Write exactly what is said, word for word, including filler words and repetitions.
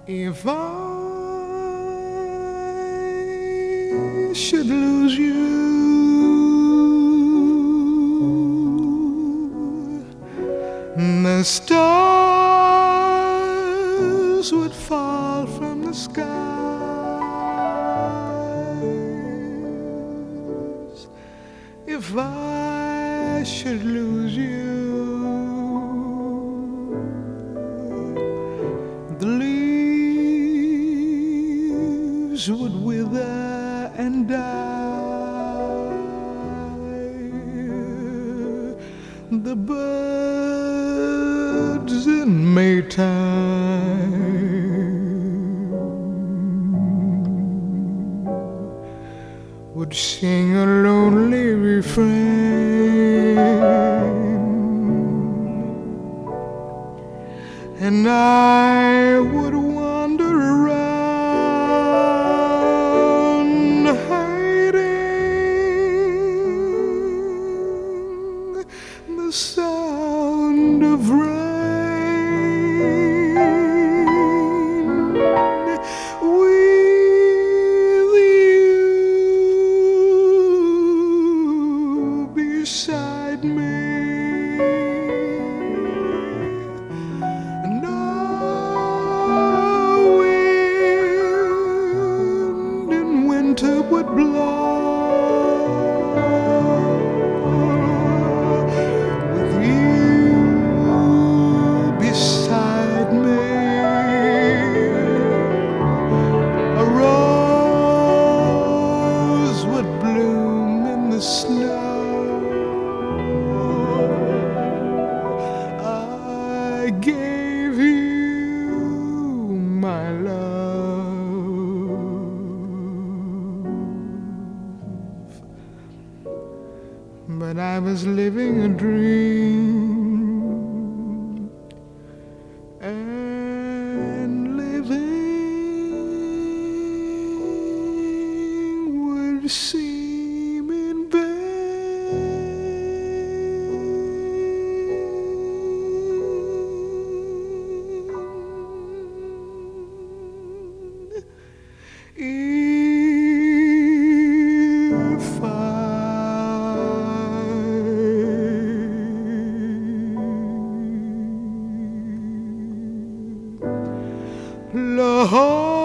If I should lose you, the stars would fall from the skies. If I should lose you, the leaves would wither and die. The birds in Maytime would sing a lonely refrain, and I would wander around hiding the sound of rain. With you beside me, winter would blow. With you beside me, a rose would bloom in the snow. I gave you my love, but I was living a dream, and living would seem in vain. If I love